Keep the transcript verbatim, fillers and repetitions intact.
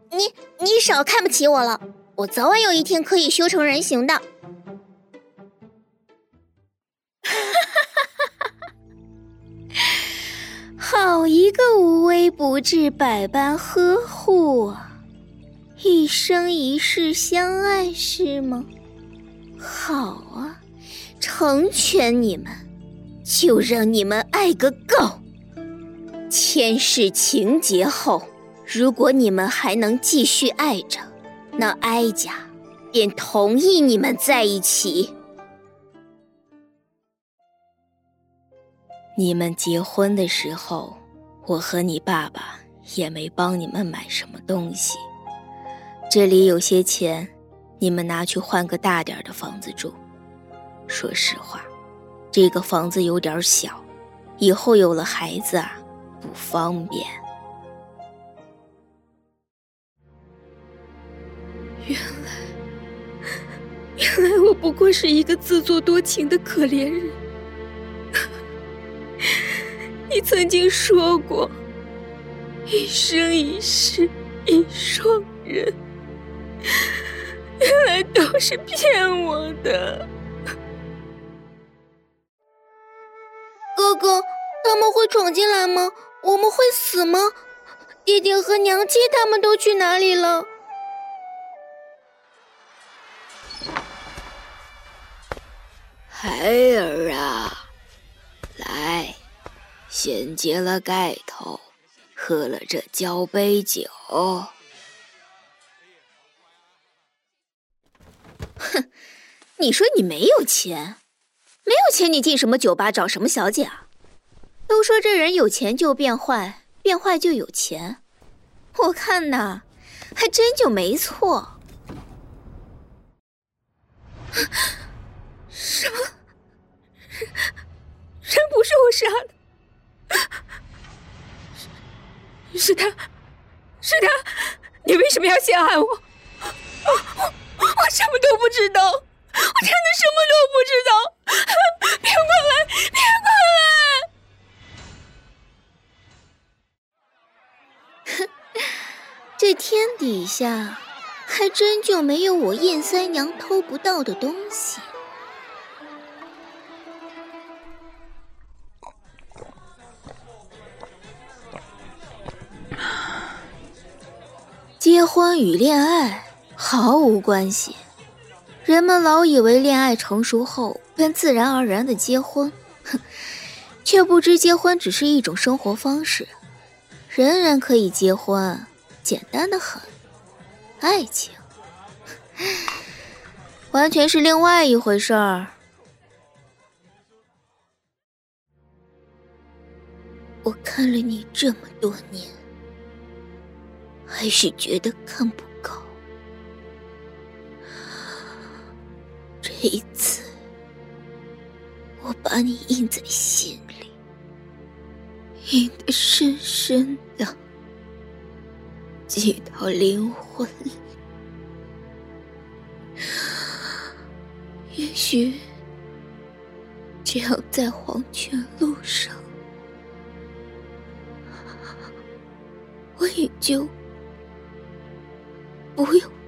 你你少看不起我了，我早晚有一天可以修成人形的。好一个无微不至百般呵护啊！一生一世相爱是吗？好啊，成全你们，就让你们爱个够。前世情结后，如果你们还能继续爱着，那哀家便同意你们在一起。 你们结婚的时候，我和你爸爸也没帮你们买什么东西。这里有些钱，你们拿去换个大点的房子住。说实话，这个房子有点小，以后有了孩子啊，不方便。 原来，原来我不过是一个自作多情的可怜人。你曾经说过，一生一世一双人，原来都是骗我的。 哥哥，他们会闯进来吗？我们会死吗？爹爹和娘亲他们都去哪里了？ 孩儿啊，来，先揭了盖头，喝了这交杯酒。 哼，你说你没有钱，没有钱你进什么酒吧找什么小姐啊？都说这人有钱就变坏，变坏就有钱，我看呐，还真就没错。 什么？人不是我杀的，是是他，是他！你为什么要陷害我？我我我什么都不知道，我真的什么都不知道！别过来，别过来！ 哼，这天底下还真就没有我燕三娘偷不到的东西。结婚与恋爱毫无关系，人们老以为恋爱成熟后便自然而然的结婚，哼，却不知结婚只是一种生活方式，人人可以结婚，简单的很。爱情，完全是另外一回事儿。我看了你这么多年，还是觉得看不够。这一次，我把你印在心里，印得深深的，记到灵魂里。也许，这样在黄泉路上，我也就不用